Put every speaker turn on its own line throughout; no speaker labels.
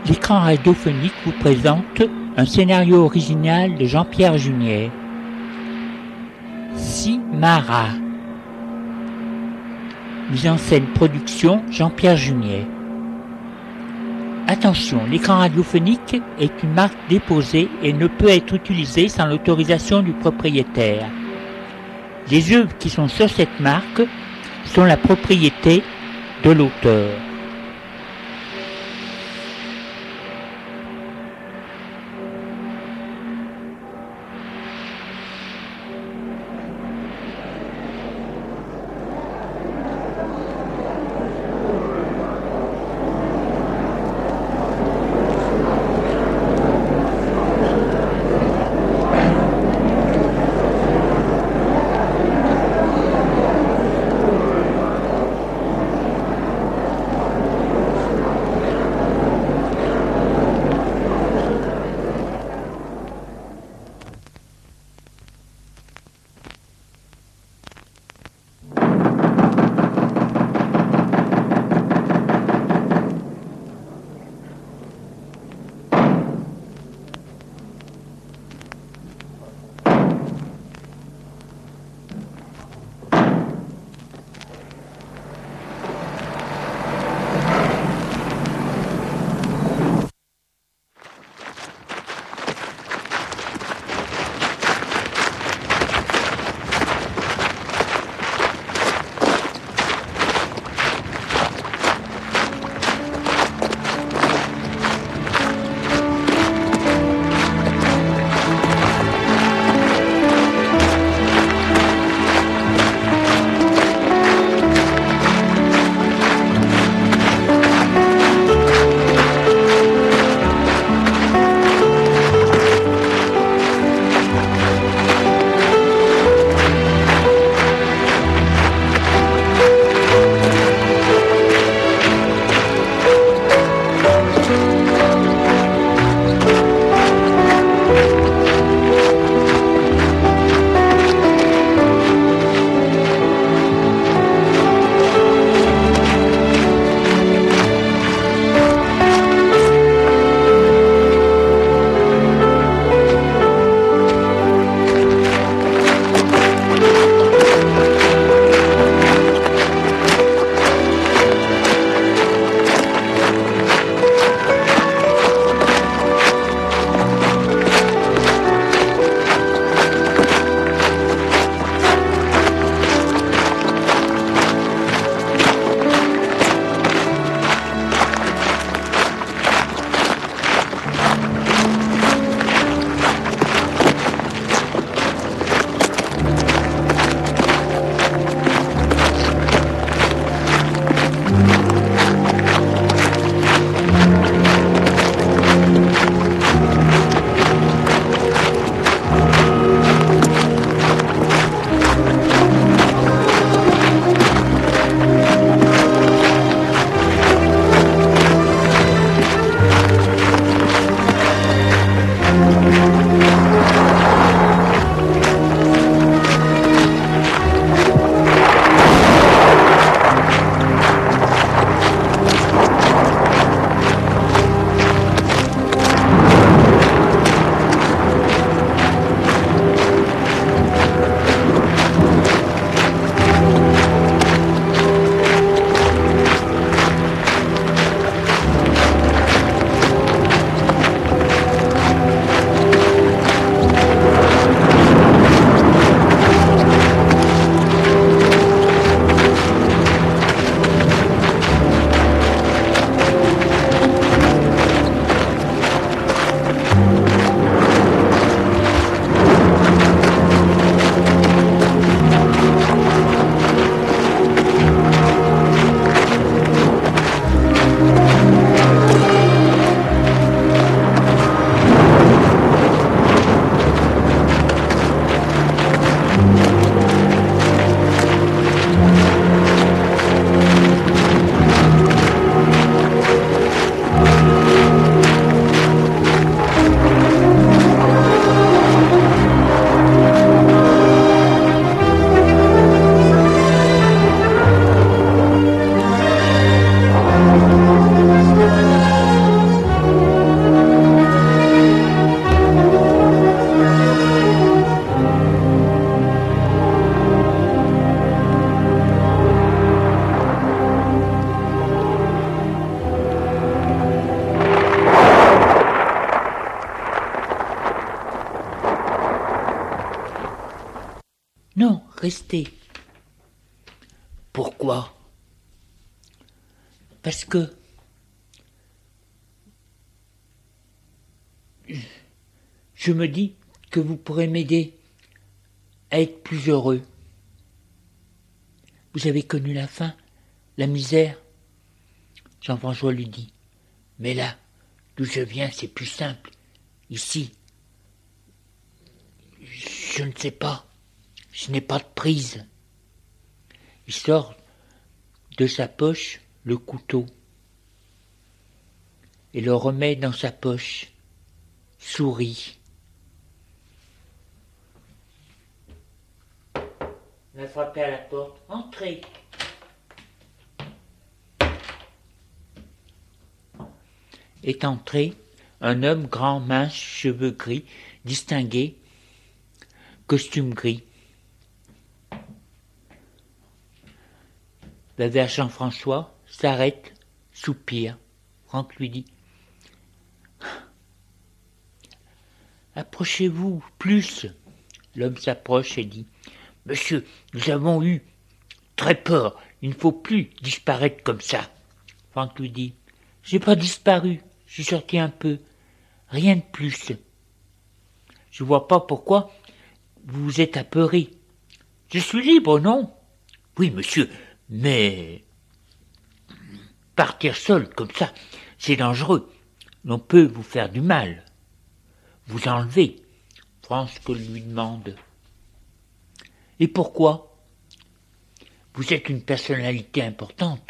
L'écran radiophonique vous présente un scénario original de Jean-Pierre Junier. Simara. Mise en scène production Jean-Pierre Junier. Attention, l'écran radiophonique est une marque déposée et ne peut être utilisé sans l'autorisation du propriétaire. Les œuvres qui sont sur cette marque sont la propriété de l'auteur. restez. Pourquoi? Parce que je me dis que vous pourrez m'aider à être plus heureux. Vous avez connu la faim, la misère. Jean-François lui dit, mais là, d'où je viens, c'est plus simple. Ici, je ne sais pas, je n'ai pas de prise. Il sort de sa poche le couteau et le remet dans sa poche, sourit. On a frappé à la porte. Entrez. Est entré un homme grand, mince, cheveux gris, distingué, costume gris. Va vers Jean-François, s'arrête, soupire. Franck lui dit « Approchez-vous plus !» L'homme s'approche et dit « Monsieur, nous avons eu très peur, il ne faut plus disparaître comme ça. » Franck lui dit « J'ai pas disparu, je suis sorti un peu, rien de plus. Je vois pas pourquoi vous vous êtes apeuré. Je suis libre, non ? Oui, monsieur, mais partir seul comme ça, c'est dangereux. On peut vous faire du mal. Vous enlever. » Franck lui demande. « Et pourquoi ? Vous êtes une personnalité importante.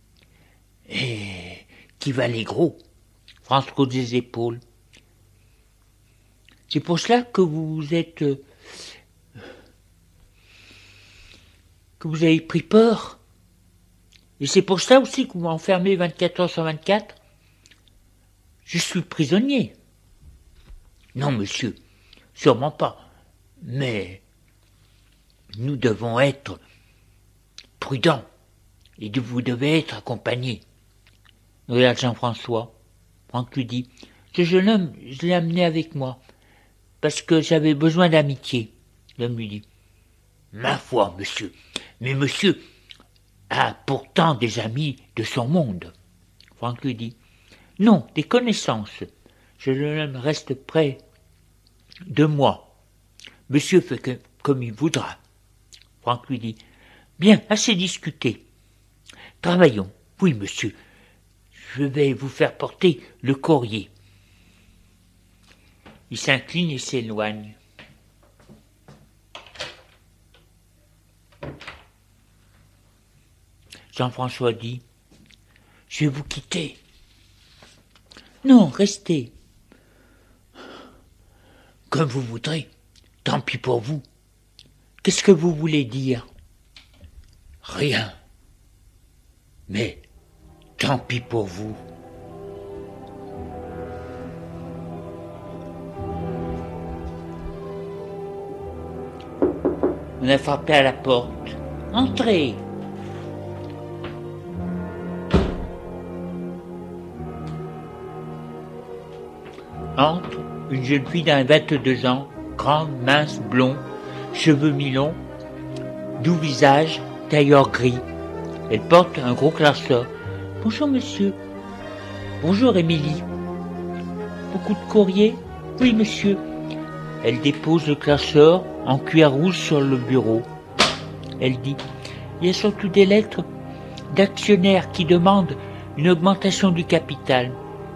Et qui valait gros. » Franck hausse des épaules. « C'est pour cela que vous êtes... que vous avez pris peur. Et c'est pour ça aussi que vous m'enfermez 24 heures sur 24. Je suis prisonnier. » « Non, monsieur, sûrement pas. Mais nous devons être prudents et vous devez être accompagnés. » Regarde Jean-François. Franck lui dit « Ce jeune homme, je l'ai amené avec moi parce que j'avais besoin d'amitié. » L'homme lui dit « Ma foi, monsieur, mais monsieur a pourtant des amis de son monde. » Franck lui dit « Non, des connaissances. Je le reste près de moi. Monsieur fait comme il voudra. » Franck lui dit « Bien, assez discuté. Travaillons. Oui, monsieur, je vais vous faire porter le courrier. » Il s'incline et s'éloigne. Jean-François dit « Je vais vous quitter. » Non, restez. Comme vous voudrez. Tant pis pour vous. Qu'est-ce que vous voulez dire? Rien. Mais tant pis pour vous. On a frappé à la porte. Entrez. Entre une jeune fille d'un 22 ans, grande, mince, blonde, cheveux mi-longs, doux visage, tailleur gris. Elle porte un gros classeur. « Bonjour, monsieur. »« Bonjour, Émilie. »« Beaucoup de courrier ?»« Oui, monsieur. » Elle dépose le classeur en cuir rouge sur le bureau. Elle dit « Il y a surtout des lettres d'actionnaires qui demandent une augmentation du capital. »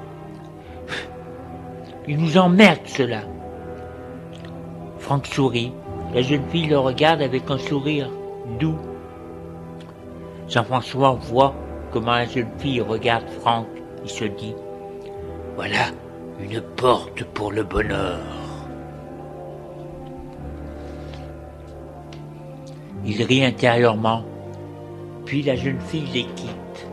Il nous emmerde, cela. Franck sourit. La jeune fille le regarde avec un sourire doux. Jean-François voit comment la jeune fille regarde Franck. Il se dit « Voilà une porte pour le bonheur. » Il rit intérieurement, puis la jeune fille les quitte.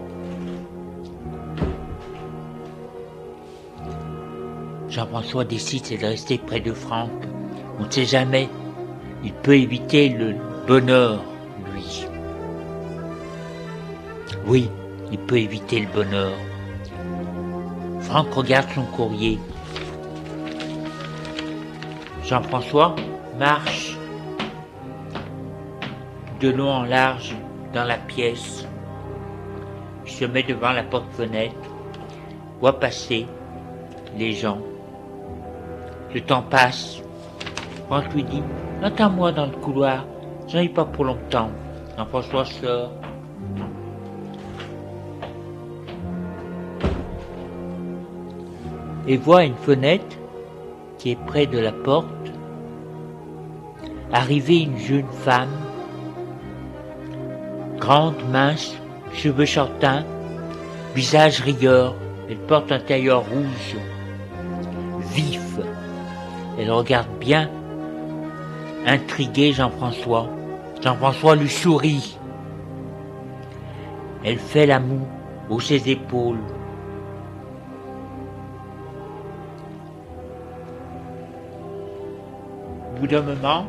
Jean-François décide de rester près de Franck. On ne sait jamais, il peut éviter le bonheur, lui. Oui, il peut éviter le bonheur. Franck regarde son courrier. Jean-François marche de long en large dans la pièce. Il se met devant la porte-fenêtre, voit passer les gens. Le temps passe. Franck lui dit « Attends-moi dans le couloir, j'en ai pas pour longtemps. » Jean-François sort. Et voit une fenêtre qui est près de la porte arriver une jeune femme, grande, mince, cheveux châtains, visage rieur. Elle porte un tailleur rouge, vif. Elle regarde bien, intrigué Jean-François. Jean-François lui sourit. Elle fait la moue, hausse ses épaules. Au bout d'un moment,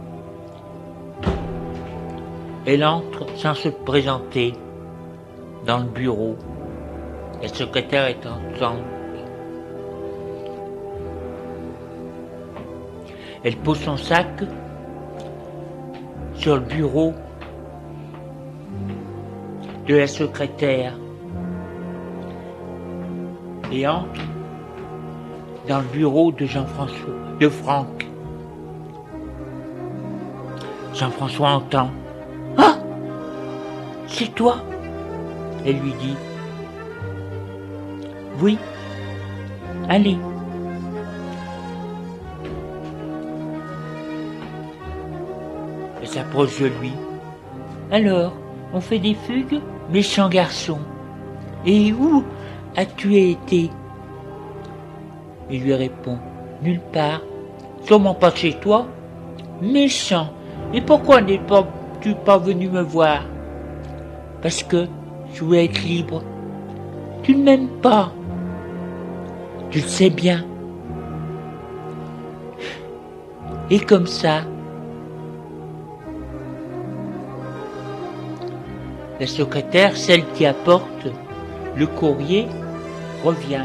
elle entre sans se présenter dans le bureau. La secrétaire est absente. Elle pose son sac sur le bureau de la secrétaire et entre dans le bureau de Jean-François, de Franck. Jean-François entend « Ah, c'est toi ?» Elle lui dit « Oui, allez. » Elle s'approche de lui. « Alors, on fait des fugues, méchant garçon. Et où as-tu été ?» Il lui répond « Nulle part. Sûrement pas chez toi. Méchant. Et pourquoi n'es-tu pas venu me voir ? Parce que je voulais être libre. Tu ne m'aimes pas. Tu le sais bien. Et comme ça, la secrétaire, celle qui apporte le courrier, revient.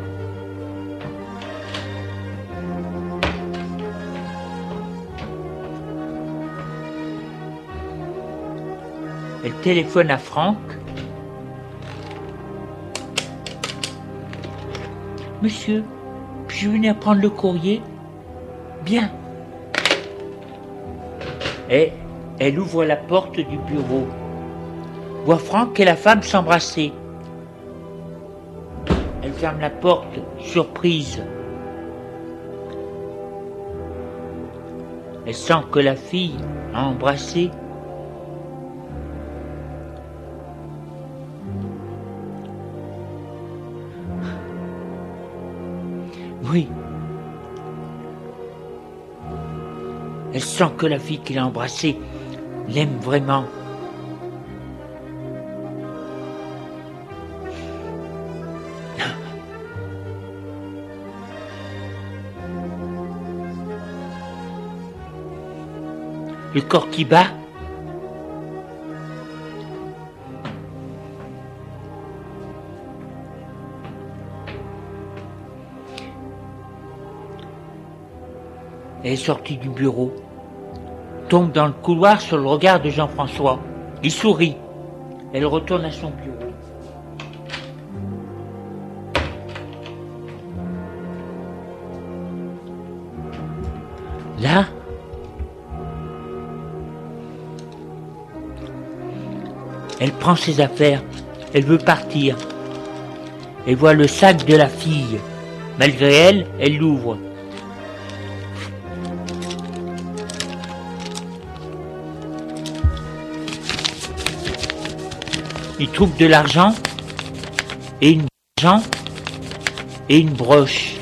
Elle téléphone à Franck. « Monsieur, puis-je venir prendre le courrier ?»« Bien. » Et elle ouvre la porte du bureau. Voit Franck et la femme s'embrasser. Elle ferme la porte, surprise. Elle sent que la fille a embrassé. Oui. Elle sent que la fille qu'il a embrassée l'aime vraiment. Le corps qui bat. Elle est sortie du bureau, tombe dans le couloir sur le regard de Jean-François. Il sourit. Elle retourne à son bureau. Là, elle prend ses affaires. Elle veut partir. Elle voit le sac de la fille. Malgré elle, elle l'ouvre. Il trouve de l'argent et une broche.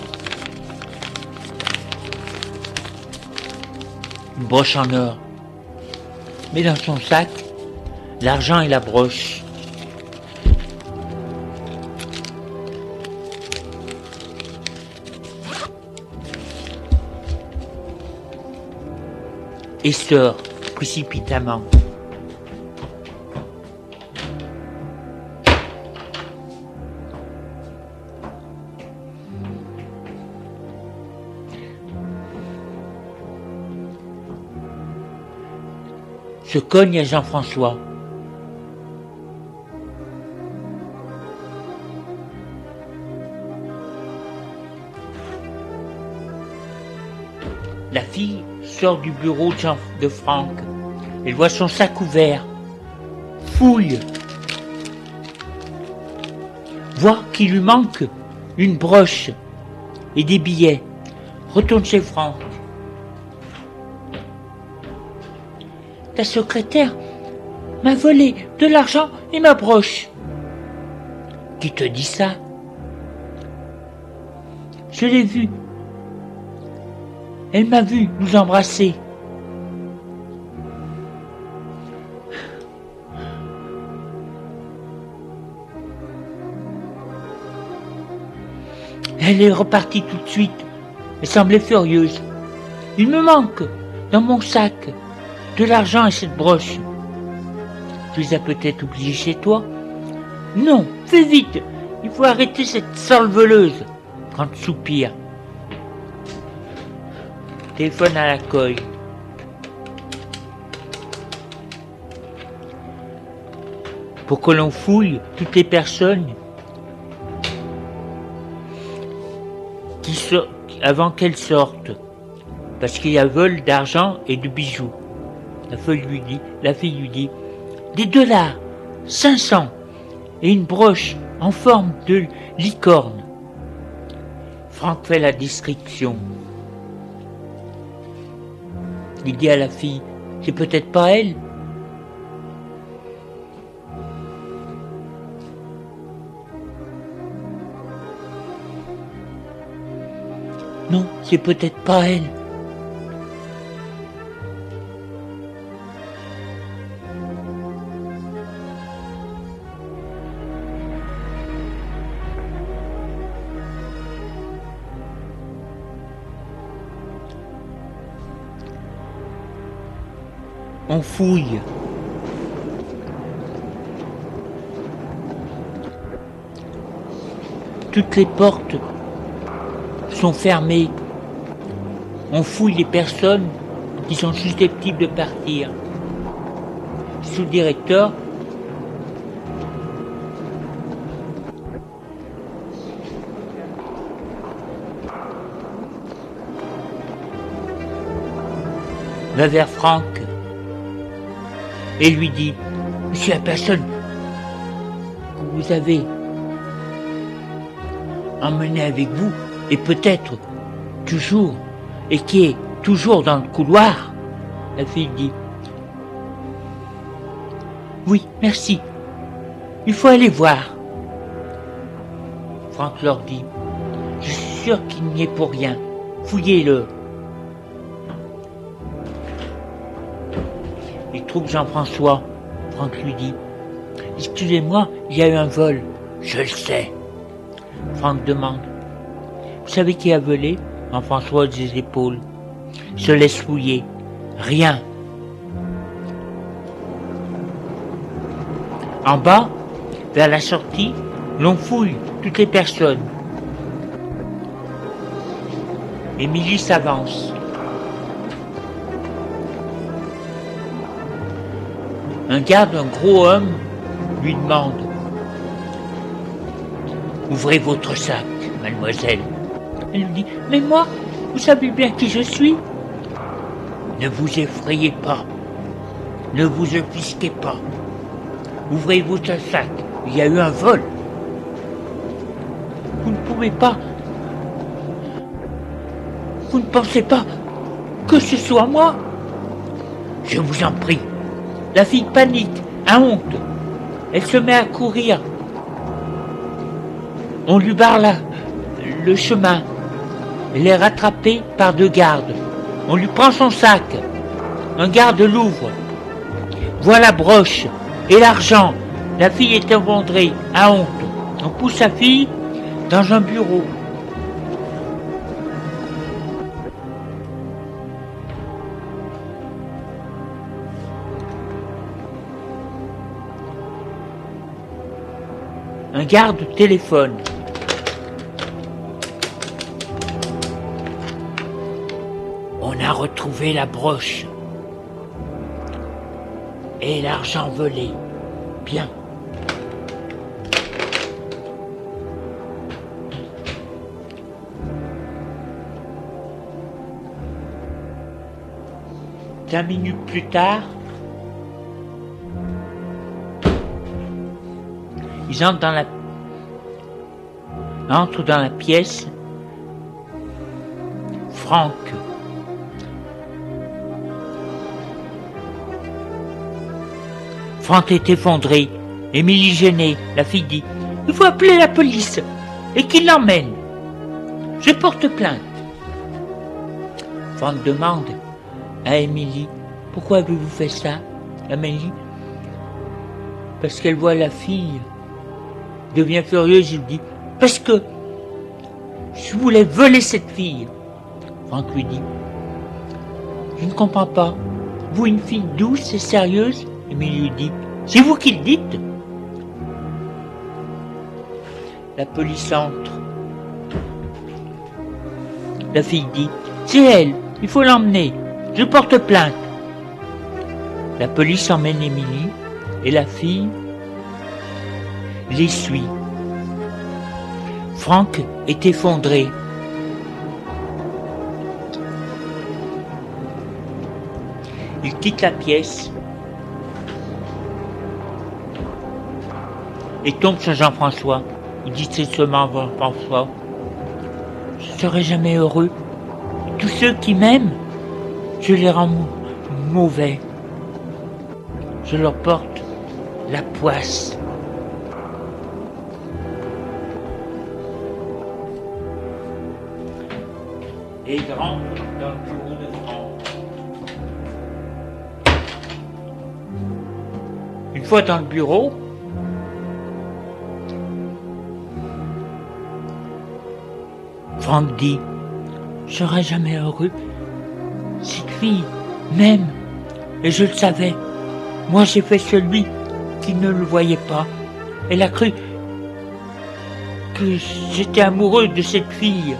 Une broche en or. Mais dans son sac, l'argent et la broche. Et sort précipitamment. se cogne à Jean-François. La fille sort du bureau de Franck. Elle voit son sac ouvert. Fouille. Voit qu'il lui manque une broche et des billets. Retourne chez Franck. Ta secrétaire m'a volé de l'argent et ma broche. Qui te dit ça? Je l'ai vue. Elle m'a vu nous embrasser. Elle est repartie tout de suite. Elle semblait furieuse. Il me manque, dans mon sac, de l'argent et cette broche. Tu les as peut-être oubliés chez toi? Non, fais vite. Il faut arrêter cette solveleuse. Quand soupire. Téléphone à la coille. Pour que l'on fouille toutes les personnes avant qu'elles sortent, parce qu'il y a vol d'argent et de bijoux. La fille lui dit, des $, 500, et une broche en forme de licorne. Franck fait la description. Il dit à la fille, c'est peut-être pas elle. Non, c'est peut-être pas elle. On fouille. Toutes les portes sont fermées. On fouille les personnes qui sont susceptibles de partir. Sous-directeur, va vers Franck et lui dit, monsieur la personne que vous avez emmené avec vous et peut-être toujours et qui est toujours dans le couloir. La fille dit, oui, merci, il faut aller voir. Franck leur dit, je suis sûr qu'il n'y est pour rien, fouillez-le. Il trouve Jean-François. Franck lui dit, excusez-moi, il y a eu un vol. Je le sais. Franck demande, vous savez qui a volé? Jean-François hausse les épaules. Se laisse fouiller. Rien. En bas, vers la sortie, l'on fouille toutes les personnes. Émilie s'avance. Un garde, un gros homme, lui demande, ouvrez votre sac, mademoiselle. Elle lui dit, mais moi, vous savez bien qui je suis. Ne vous effrayez pas. Ne vous offusquez pas. Ouvrez votre sac. Il y a eu un vol. Vous ne pouvez pas. Vous ne pensez pas que ce soit moi? Je vous en prie. La fille panique, a honte. Elle se met à courir. On lui barre le chemin. Elle est rattrapée par 2 gardes. On lui prend son sac. Un garde l'ouvre. Voit la broche et l'argent. La fille est effondrée, a honte. On pousse sa fille dans un bureau. Un garde téléphone. On a retrouvé la broche. et l'argent volé. Bien. Cinq minutes plus tard, ils entrent dans la pièce. Franck. Franck est effondré. Émilie gênée. La fille dit « Il faut appeler la police et qu'il l'emmène. Je porte plainte. » Franck demande à Émilie « Pourquoi avez-vous fait ça ?» Émilie « Parce qu'elle voit la fille. » Devient furieuse, il dit « Parce que je voulais voler cette fille. » Franck lui dit « Je ne comprends pas. Vous, une fille douce et sérieuse ?» Émilie lui dit « C'est vous qui le dites ?» La police entre. La fille dit « C'est elle, il faut l'emmener. Je porte plainte. » La police emmène Émilie et la fille les suit. Franck est effondré. Il quitte la pièce et tombe sur Jean-François. Il dit tristement à Jean-François « Je ne serai jamais heureux. Tous ceux qui m'aiment, je les rends mauvais. Je leur porte la poisse. » Et il rentre dans le bureau de Franck. Une fois dans le bureau, Franck dit « Je serai jamais heureux. Cette fille m'aime, et je le savais. Moi j'ai fait celui qui ne le voyait pas. Elle a cru que j'étais amoureux de cette fille.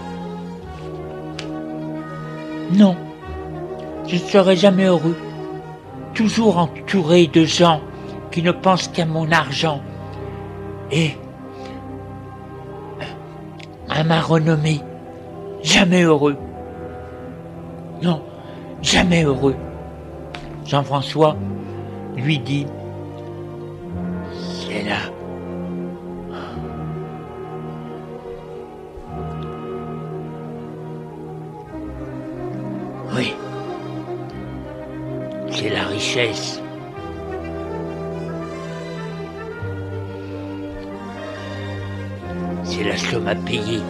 Non, je ne serai jamais heureux. Toujours entouré de gens qui ne pensent qu'à mon argent et à ma renommée. Jamais heureux. Non, jamais heureux. » Jean-François lui dit « C'est là. Oui, c'est la richesse. C'est la somme à payer.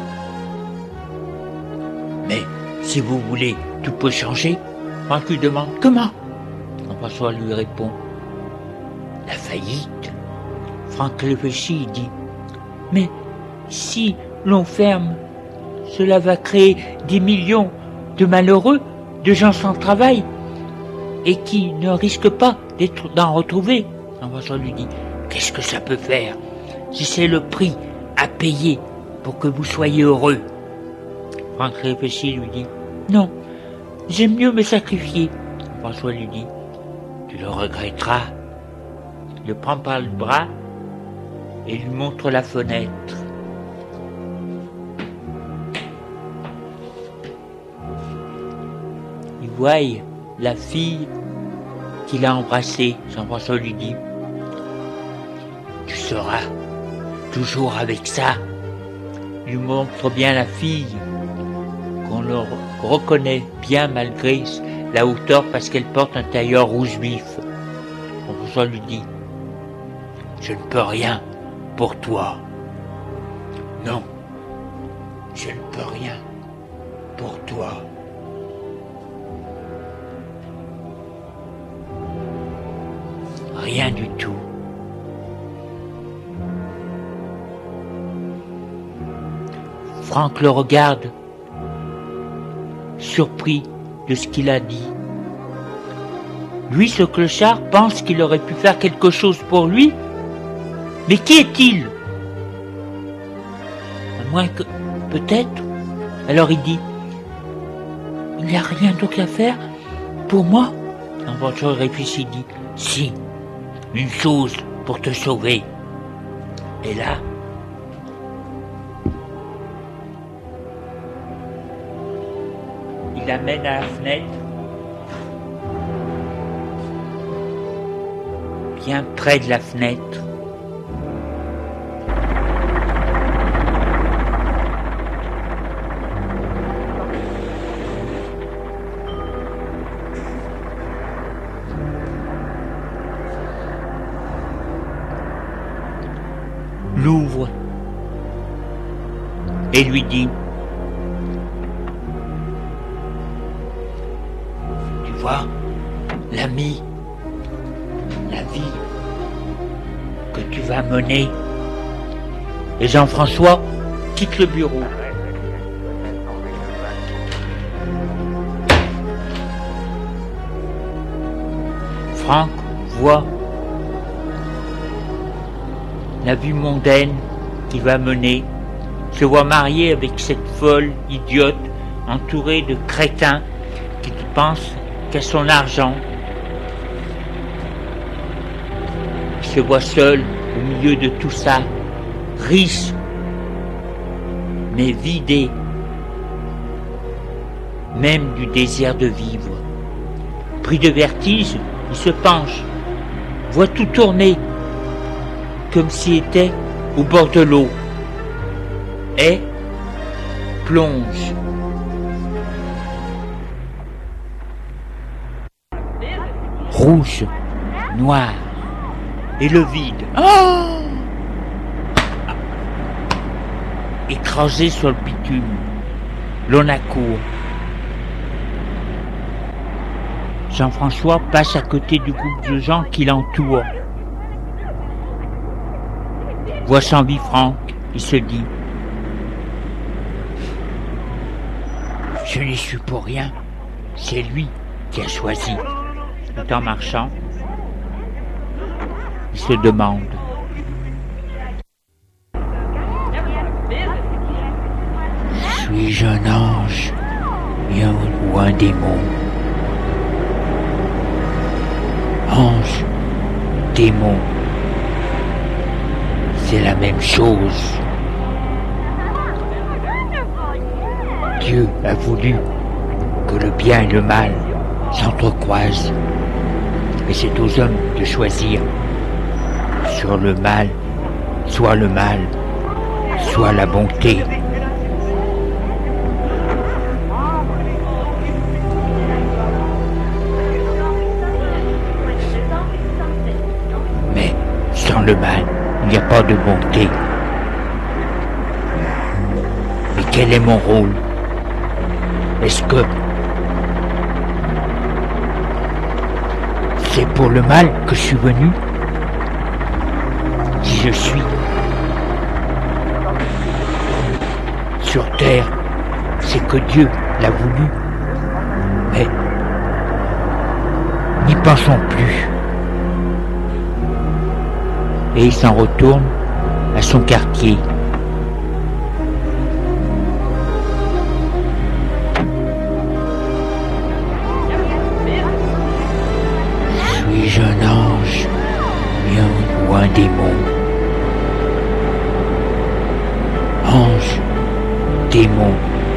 Mais si vous voulez, tout peut changer. » Franck lui demande « Comment ?» Jean-François lui répond « La faillite. » Franck réfléchit et dit « Mais si l'on ferme, cela va créer des millions de malheureux, de gens sans travail, et qui ne risquent pas d'en retrouver. » Jean-François lui dit « Qu'est-ce que ça peut faire si c'est le prix à payer pour que vous soyez heureux ?» Franck réfléchit et lui dit « Non, j'aime mieux me sacrifier. » François lui dit « Tu le regretteras. » Il le prend par le bras et lui montre la fenêtre. Il voit la fille qu'il a embrassée. Jean-François lui dit « Tu seras toujours avec ça. » Il lui montre bien la fille qu'on le reconnaît bien malgré la hauteur parce qu'elle porte un tailleur rouge vif. Jean-François lui dit « Je ne peux rien pour toi. Non, je ne peux rien pour toi. » Rien du tout. Franck le regarde, surpris de ce qu'il a dit. Lui, ce clochard, pense qu'il aurait pu faire quelque chose pour lui. Mais qui est-il? À moins que... peut-être. Alors il dit, il n'y a rien d'autre à faire pour moi. Jean-François réfléchit, dit, si, une chose pour te sauver. Et là, il l'amène à la fenêtre, bien près de la fenêtre. L'ouvre et lui dit: tu vois, l'ami, la vie que tu vas mener. Et Jean-François quitte le bureau. Franck voit la vie mondaine qu'il va mener, se voit marié avec cette folle idiote, entourée de crétins qui pensent qu'à son argent. Il se voit seul au milieu de tout ça, riche, mais vidé, même du désir de vivre. Pris de vertige, il se penche, voit tout tourner, comme s'il était au bord de l'eau, et plonge. Rouge, noir, et le vide. Oh! Écrasé sur le bitume, l'on accourt. Jean-François passe à côté du groupe de gens qui l'entourent. Voit sans vie Franck, il se dit: je n'y suis pour rien, c'est lui qui a choisi. Tout en marchant, il se demande: suis-je un ange ou un démon? Ange, démon, c'est la même chose. Dieu a voulu que le bien et le mal s'entrecroisent. Et c'est aux hommes de choisir sur le mal, soit la bonté. Mais sans le mal, il n'y a pas de bonté. Mais quel est mon rôle? Est-ce que c'est pour le mal que je suis venu? Si je suis sur terre, c'est que Dieu l'a voulu. Mais n'y pensons plus. Et il s'en retourne à son quartier. Suis-je un ange ou un démon? Ange, démon,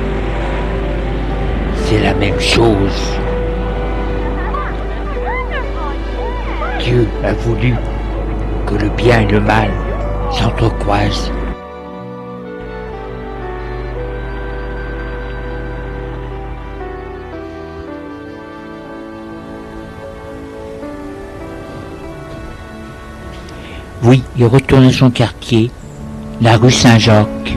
c'est la même chose. Dieu a voulu que le bien et le mal s'entrecroisent. Oui, il retourne à son quartier, la rue Saint-Jacques.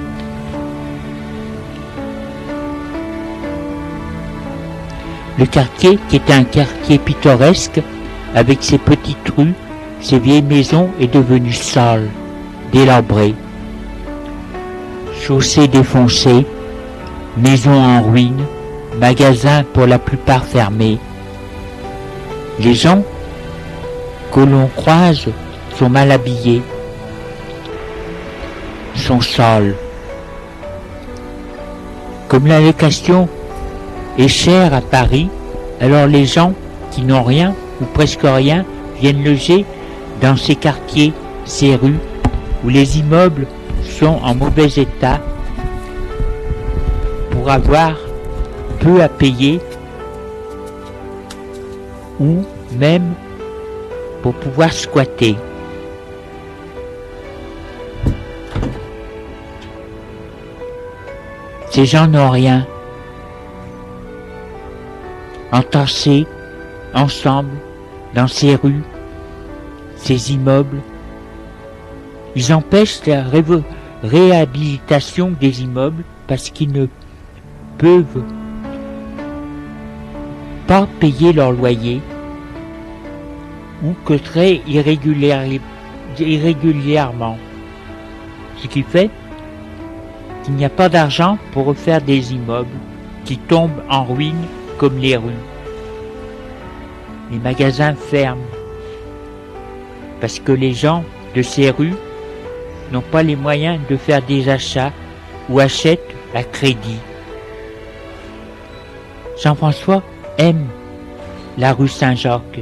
Le quartier, qui était un quartier pittoresque, avec ses petites rues, ses vieilles maisons, est devenu sale, délabré. Chaussées défoncées, maisons en ruine, magasins pour la plupart fermés. Les gens que l'on croise sont mal habillés, sont sales. Comme la location est chère à Paris, alors les gens qui n'ont rien ou presque rien viennent loger dans ces quartiers, ces rues, où les immeubles sont en mauvais état, pour avoir peu à payer, ou même pour pouvoir squatter. Ces gens n'ont rien. Entassés ensemble dans ces rues, ces immeubles, ils empêchent la réhabilitation des immeubles parce qu'ils ne peuvent pas payer leur loyer ou que très irrégulièrement. Ce qui fait qu'il n'y a pas d'argent pour refaire des immeubles qui tombent en ruine comme les rues. Les magasins ferment parce que les gens de ces rues n'ont pas les moyens de faire des achats ou achètent à crédit. Jean-François aime la rue Saint-Jacques.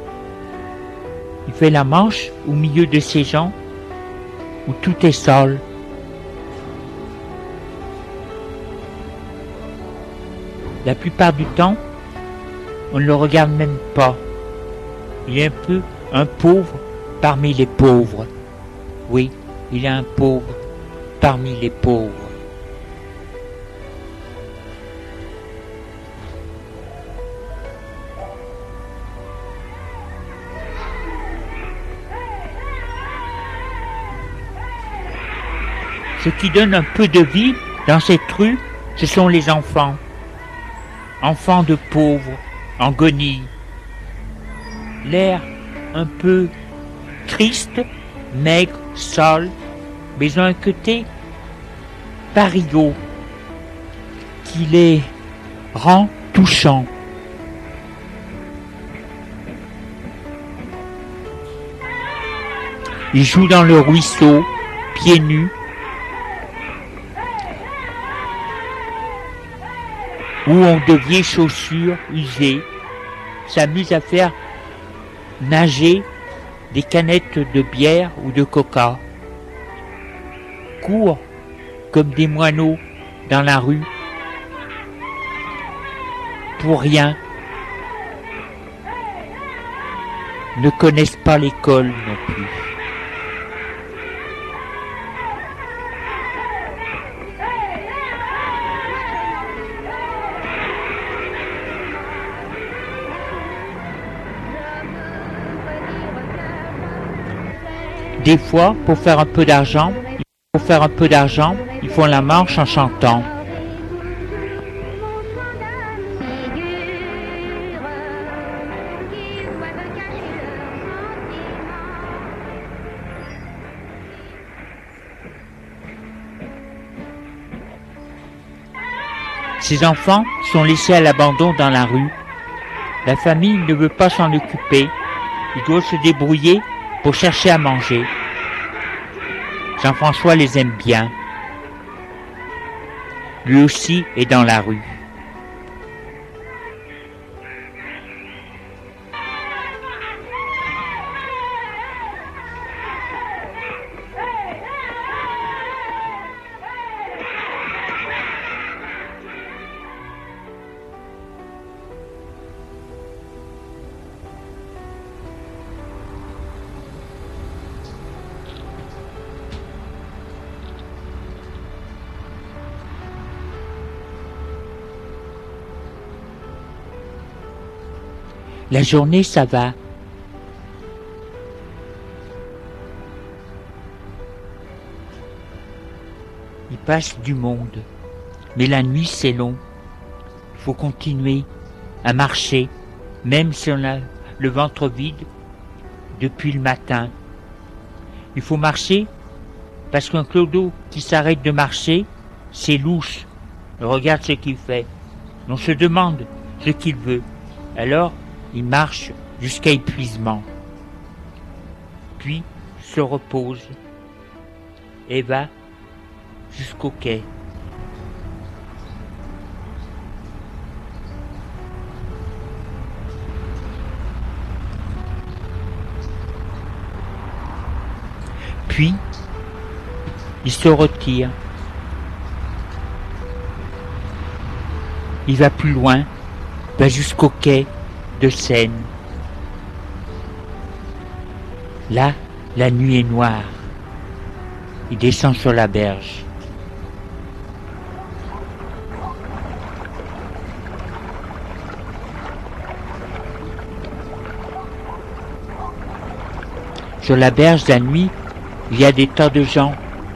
Il fait la manche au milieu de ces gens où tout est sale. La plupart du temps, on ne le regarde même pas. Il est un peu un pauvre parmi les pauvres. Oui, il est un pauvre parmi les pauvres. Ce qui donne un peu de vie dans cette rue, ce sont les enfants. Enfants de pauvres, en guenilles. L'air un peu triste, maigre, sale, mais ils ont un côté parigot qui les rend touchants. Ils jouent dans le ruisseau, pieds nus, ou ont de vieilles chaussures usées, s'amusent à faire nager des canettes de bière ou de coca, courent comme des moineaux dans la rue, pour rien, ne connaissent pas l'école non plus. Des fois, pour faire un peu d'argent, ils font la marche en chantant. Ces enfants sont laissés à l'abandon dans la rue. La famille ne veut pas s'en occuper. Ils doivent se débrouiller pour chercher à manger. Jean-François les aime bien. Lui aussi est dans la rue. La journée, ça va. Il passe du monde. Mais la nuit, c'est long. Il faut continuer à marcher, même si on a le ventre vide depuis le matin. Il faut marcher parce qu'un clodo qui s'arrête de marcher, c'est louche. Regarde ce qu'il fait. On se demande ce qu'il veut. Alors, il marche jusqu'à épuisement, puis se repose et va jusqu'au quai. Puis, il se retire. Il va plus loin, va jusqu'au quai de Seine. Là, la nuit est noire. Il descend sur la berge. Sur la berge, la nuit, il y a des tas de gens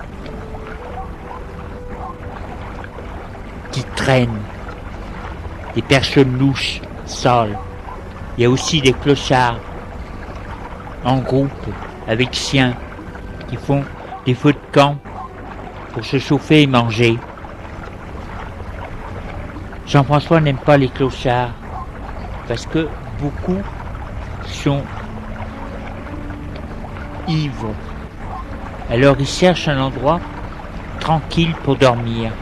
qui traînent, des personnes louches, sales. Il y a aussi des clochards en groupe, avec chiens, qui font des feux de camp pour se chauffer et manger. Jean-François n'aime pas les clochards, parce que beaucoup sont ivres. Alors il cherche un endroit tranquille pour dormir.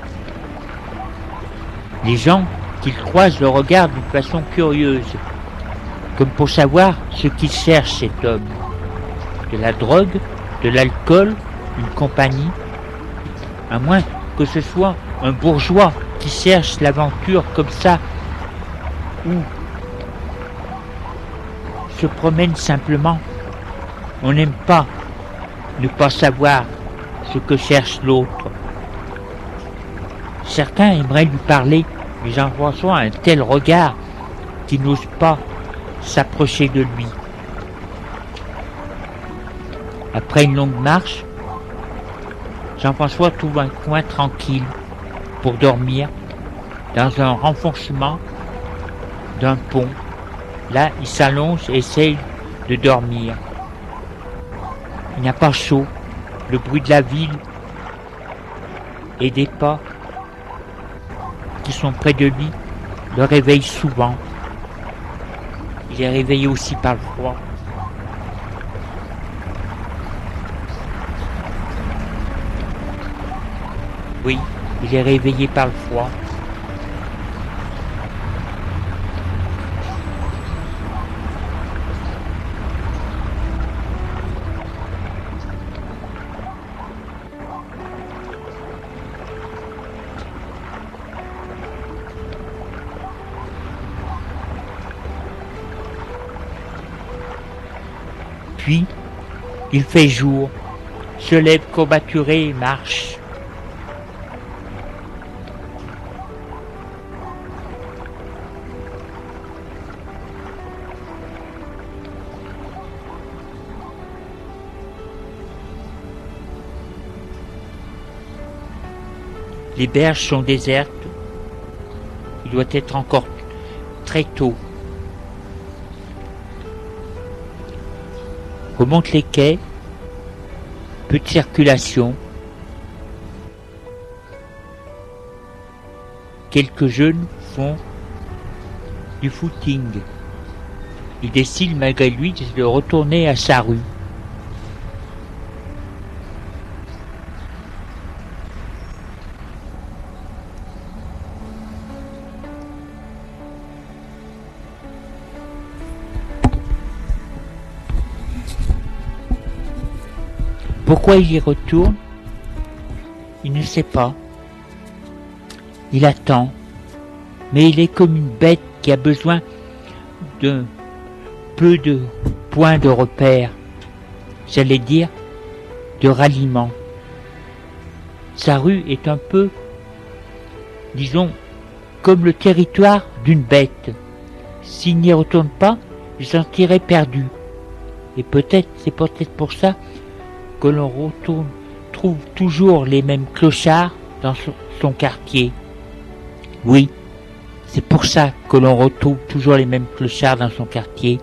Les gens qu'il croise le regardent d'une façon curieuse, comme pour savoir ce qu'il cherche cet homme. De la drogue, de l'alcool, une compagnie. À moins que ce soit un bourgeois qui cherche l'aventure comme ça, ou se promène simplement. On n'aime pas ne pas savoir ce que cherche l'autre. Certains aimeraient lui parler, mais Jean-François a un tel regard qu'il n'ose pas s'approcher de lui. Après une longue marche, Jean-François trouve un coin tranquille pour dormir dans un renfoncement d'un pont. Là, il s'allonge et essaye de dormir. Il n'a pas chaud. Le bruit de la ville et des pas qui sont près de lui le réveillent souvent. Il est réveillé aussi par le froid. Oui, il est réveillé par le froid. Puis, il fait jour, se lève courbaturé et marche. Les berges sont désertes. Il doit être encore très tôt. Remonte les quais, peu de circulation. Quelques jeunes font du footing. Il décide malgré lui de retourner à sa rue. Pourquoi il y retourne? Il ne sait pas. Il attend. Mais il est comme une bête qui a besoin de peu de points de repère. J'allais dire de ralliement. Sa rue est un peu, disons, comme le territoire d'une bête. S'il n'y retourne pas, il se sentirait perdu. Et c'est peut-être pour ça que l'on trouve toujours les mêmes clochards dans son quartier. Oui, c'est pour ça que l'on retrouve toujours les mêmes clochards dans son quartier.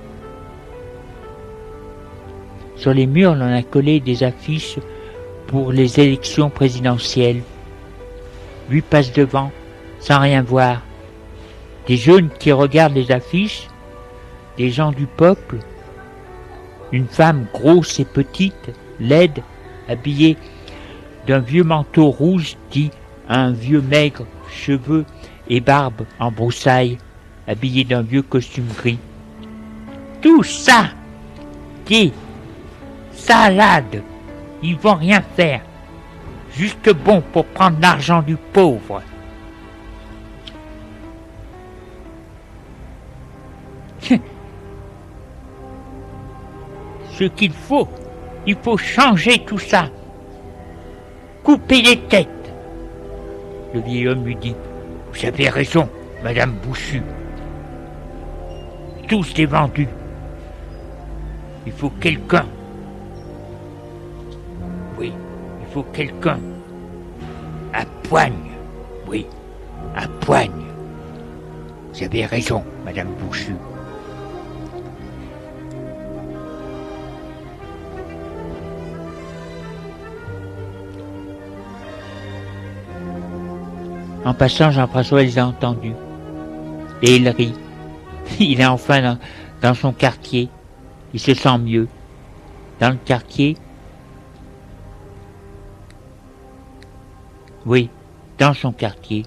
Sur les murs, on a collé des affiches pour les élections présidentielles. Lui passe devant, sans rien voir. Des jeunes qui regardent les affiches, des gens du peuple, une femme grosse et petite, laide, habillée d'un vieux manteau rouge, dit à un vieux maigre, cheveux et barbe en broussailles, habillé d'un vieux costume gris. Tout ça, dit, Salade. Ils vont rien faire. Juste bon pour prendre l'argent du pauvre. Ce qu'il faut, il faut changer tout ça. Couper les têtes. Le vieil homme lui dit, vous avez raison, Madame Bouchu. Tous des vendus. Il faut quelqu'un. Oui, il faut quelqu'un. À poigne. Oui, à poigne. Vous avez raison, Madame Bouchu. En passant, Jean-François les a entendus. Et il rit. Il est enfin dans son quartier. Il se sent mieux. Dans le quartier. Oui, dans son quartier.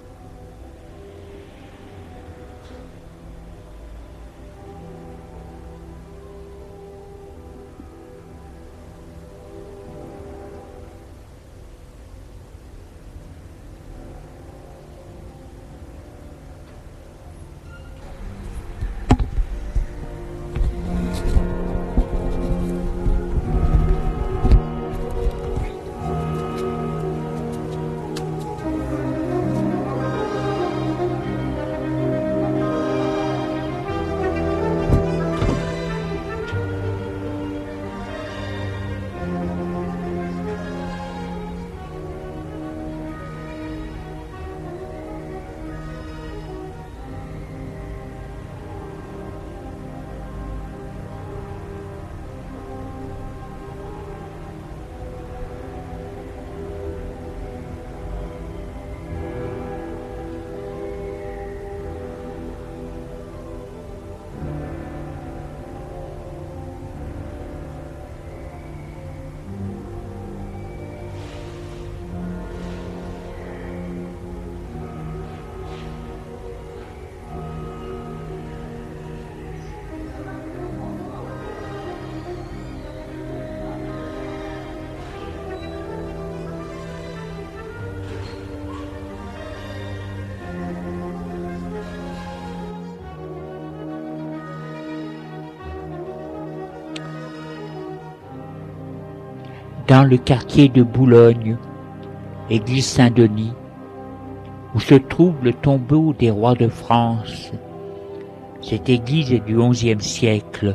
Dans le quartier de Boulogne, église Saint-Denis, où se trouve le tombeau des rois de France. Cette église est du XIe siècle.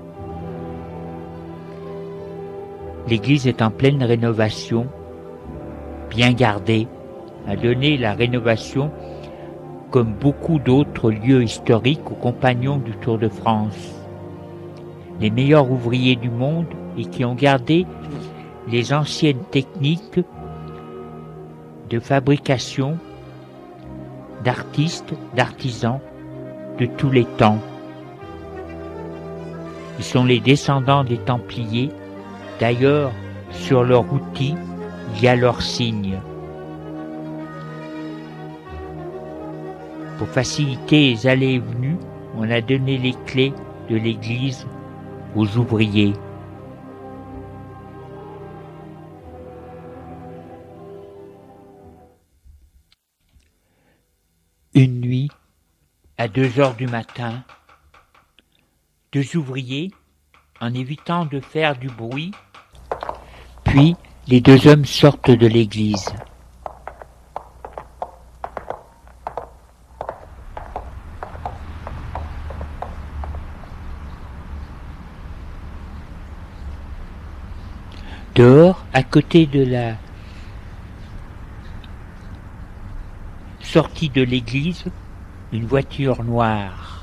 L'église est en pleine rénovation, bien gardée, a donné la rénovation comme beaucoup d'autres lieux historiques aux compagnons du Tour de France. Les meilleurs ouvriers du monde et qui ont gardé les anciennes techniques de fabrication d'artistes, d'artisans de tous les temps. Ils sont les descendants des Templiers. D'ailleurs, sur leur outil, il y a leur signe. Pour faciliter les allées et venues, on a donné les clés de l'église aux ouvriers. Une nuit, à 2 heures du matin, 2 ouvriers, en évitant de faire du bruit, puis les 2 hommes sortent de l'église. Dehors, à côté de la sortie de l'église, une voiture noire.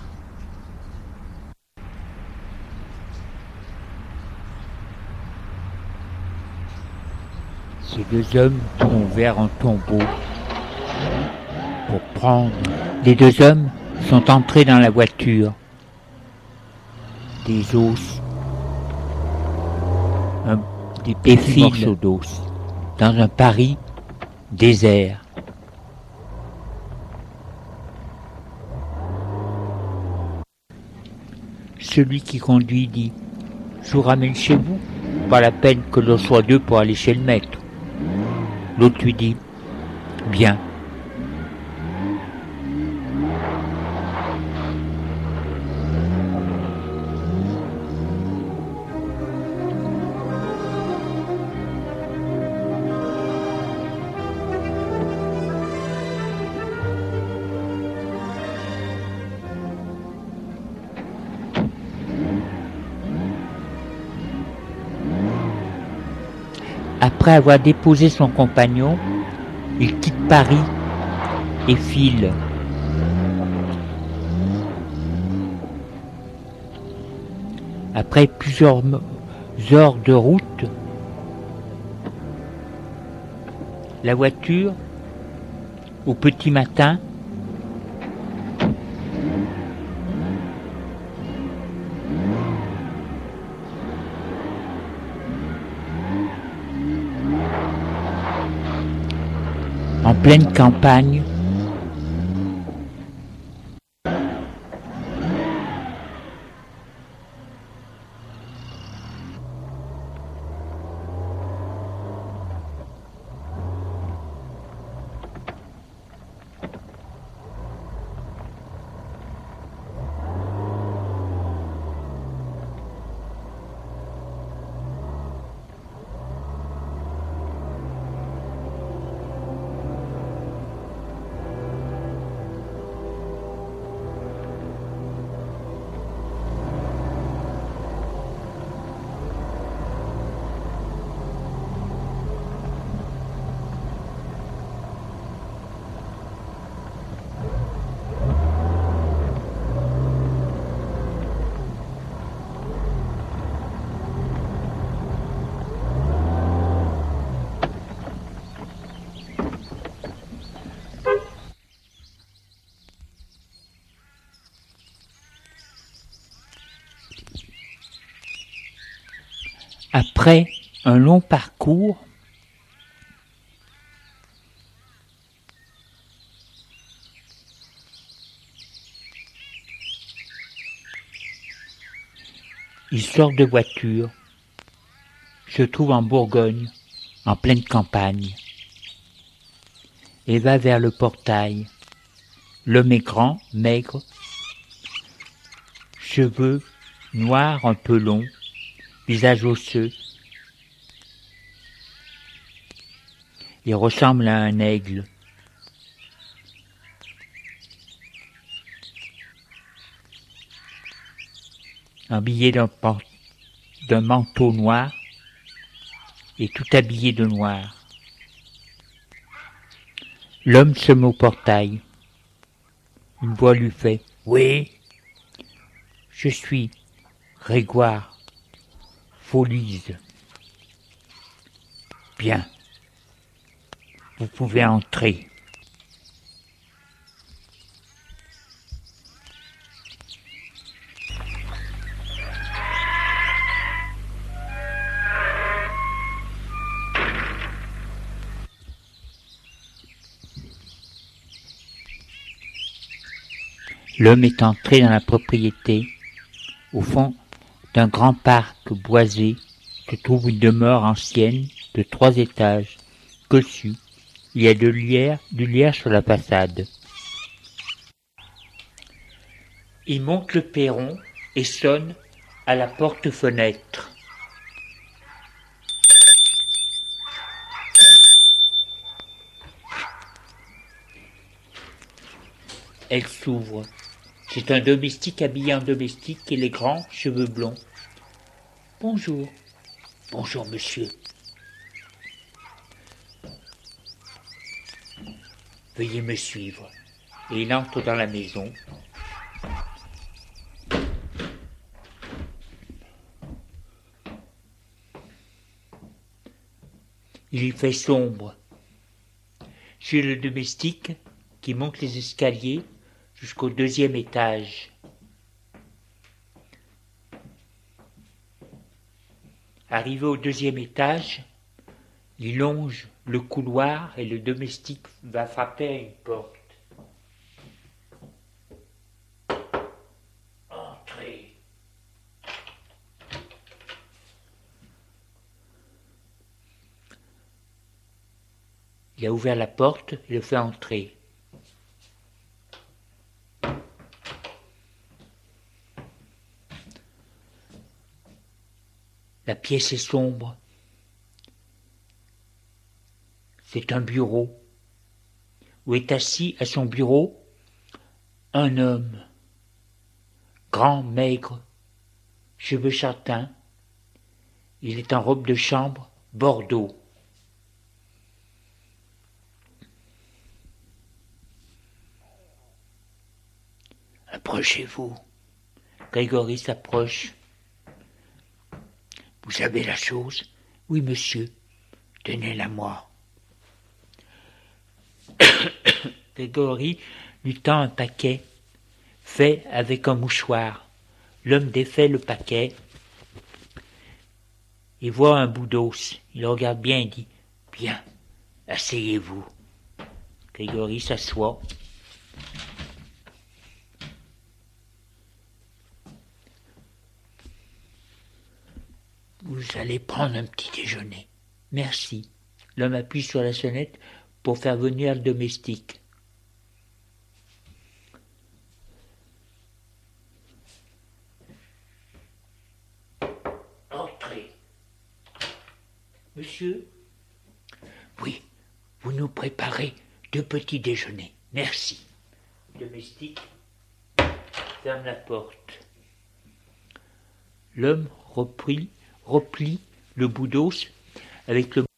Ces 2 hommes ont ouvert un tombeau pour prendre. Les 2 hommes sont entrés dans la voiture. Des os, des petits morceaux d'os, dans un Paris désert. Celui qui conduit dit « Je vous ramène chez vous ?» pas la peine que l'on soit deux pour aller chez le maître. L'autre lui dit, bien. Après avoir déposé son compagnon, il quitte Paris et file. Après plusieurs heures de route, la voiture, au petit matin, en pleine campagne, après un long parcours, il sort de voiture, se trouve en Bourgogne, en pleine campagne, et va vers le portail. L'homme est grand, maigre, cheveux noirs un peu longs, visage osseux. Il ressemble à un aigle. Habillé d'un manteau noir et tout habillé de noir. L'homme se met au portail. Une voix lui fait « Oui, je suis Grégoire Folise. Bien, vous pouvez entrer. » L'homme est entré dans la propriété. Au fond d'un grand parc boisé se trouve une demeure ancienne de 3 étages. Dessus, il y a du lierre sur la façade. Il monte le perron et sonne à la porte-fenêtre. Elle s'ouvre. C'est un domestique habillé en domestique et les grands cheveux blonds. « Bonjour. »« Bonjour, monsieur. » »« Veuillez me suivre. » Et il entre dans la maison. Il y fait sombre. Chez le domestique qui monte les escaliers jusqu'au 2e étage. Arrivé au 2e étage, il longe le couloir et le domestique va frapper à une porte. Entrez. Il a ouvert la porte et le fait entrer. La pièce est sombre. C'est un bureau, où est assis à son bureau un homme, grand, maigre, cheveux châtains. Il est en robe de chambre bordeaux. Approchez-vous. Grégory s'approche. Vous avez la chose? Oui, monsieur. Tenez-la moi. Grégory lui tend un paquet, fait avec un mouchoir. L'homme défait le paquet. Il voit un bout d'os. Il regarde bien et dit « Bien, asseyez-vous. » Grégory s'assoit. Vous allez prendre un petit déjeuner. Merci. L'homme appuie sur la sonnette pour faire venir le domestique. Entrez. Monsieur? Oui, vous nous préparez 2 petits déjeuners. Merci. Le domestique ferme la porte. L'homme replie le bout d'os avec le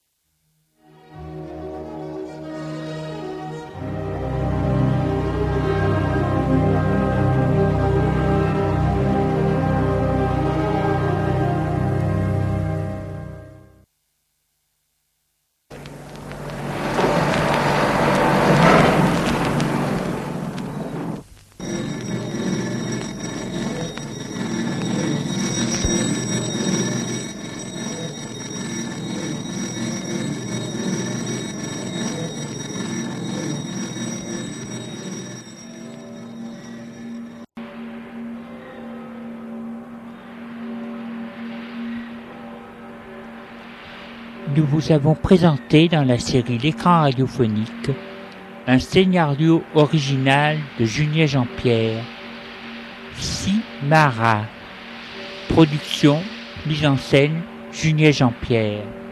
Nous vous avons présenté dans la série L'écran radiophonique un scénario original de Julien Jean-Pierre, Simara. Production, mise en scène, Julien Jean-Pierre.